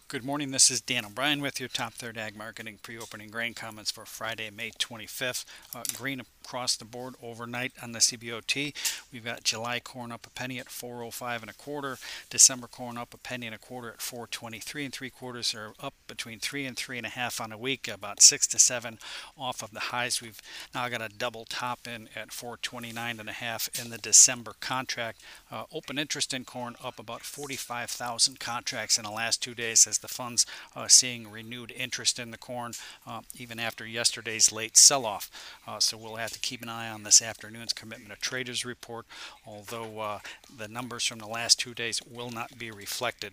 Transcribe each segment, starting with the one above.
Good morning. This is Dan O'Brien with your Top Third Ag Marketing pre-opening grain comments for Friday, May 25th. Grain across the board overnight on the CBOT. We've got July corn up a penny at 4.05 and a quarter. December corn up a penny and a quarter at 4.23 and three quarters, are up between 3 and 3.5 on a week, about 6 to 7 off of the highs. We've now got a double top in at 4.29 and a half in the December contract. Open interest in corn up about 45,000 contracts in the last 2 days, as the funds seeing renewed interest in the corn even after yesterday's late sell-off. So we'll have to keep an eye on this afternoon's commitment of traders report, although the numbers from the last 2 days will not be reflected.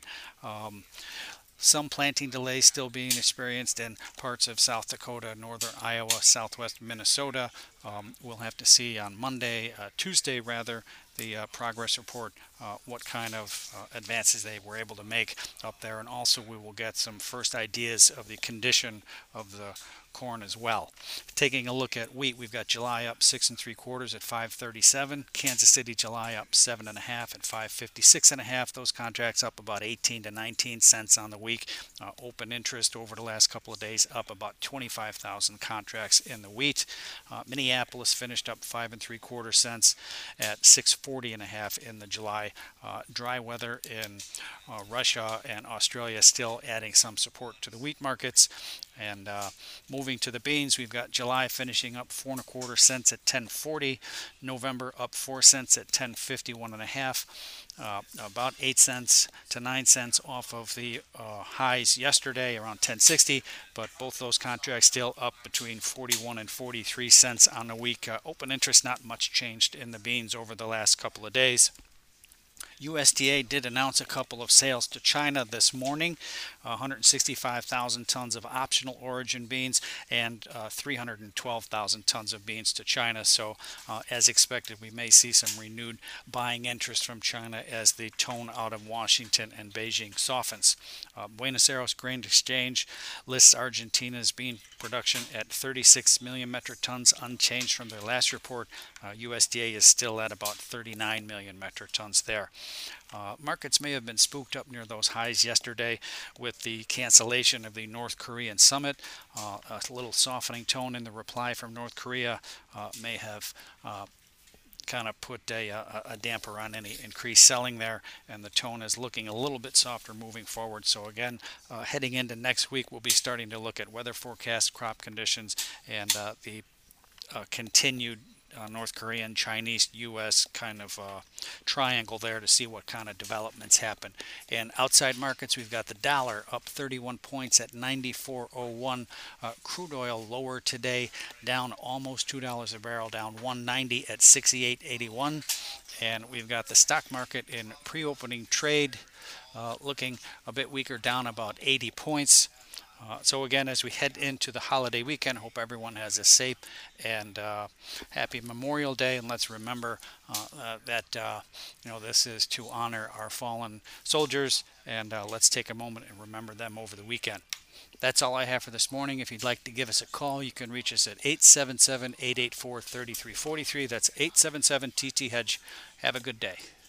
Some planting delays still being experienced in parts of South Dakota, northern Iowa, southwest Minnesota. We'll have to see on Tuesday rather, the progress report, what kind of advances they were able to make up there. And also we will get some first ideas of the condition of the corn as well. Taking a look at wheat, we've got July up 6 and three quarters at 5.37. Kansas City July up 7.5 at 5.56.5. Those contracts up about 18 to 19 cents on the week. Open interest over the last couple of days up about 25,000 contracts in the wheat. Minneapolis finished up 5 and three quarter cents at 6.40.5 in the July. Dry weather in Russia and Australia still adding some support to the wheat markets. And moving to the beans, we've got July finishing up 4.25 cents at 10.40. November up 4 cents at 10.51.5. About 8 cents to 9 cents off of the highs yesterday around 10.60, but both those contracts still up between 41 and 43 cents on the week. Open interest not much changed in the beans over the last couple of days. USDA did announce a couple of sales to China this morning, 165,000 tons of optional origin beans and 312,000 tons of beans to China. So as expected, we may see some renewed buying interest from China as the tone out of Washington and Beijing softens. Buenos Aires Grain Exchange lists Argentina's bean production at 36 million metric tons, unchanged from their last report. USDA is still at about 39 million metric tons there. Markets may have been spooked up near those highs yesterday with the cancellation of the North Korean summit. A little softening tone in the reply from North Korea may have kind of put a damper on any increased selling there, and the tone is looking a little bit softer moving forward. So again, heading into next week, we'll be starting to look at weather forecasts, crop conditions, and the continued North Korean, Chinese, U.S. kind of triangle there to see what kind of developments happen. And outside markets, we've got the dollar up 31 points at 94.01. Crude oil lower today, down almost $2 a barrel, down 190 at 68.81. And we've got the stock market in pre-opening trade looking a bit weaker, down about 80 points. So again, as we head into the holiday weekend, hope everyone has a safe and happy Memorial Day. And let's remember that this is to honor our fallen soldiers, and let's take a moment and remember them over the weekend. That's all I have for this morning. If you'd like to give us a call, you can reach us at 877-884-3343. That's 877-TT-HEDGE. Have a good day.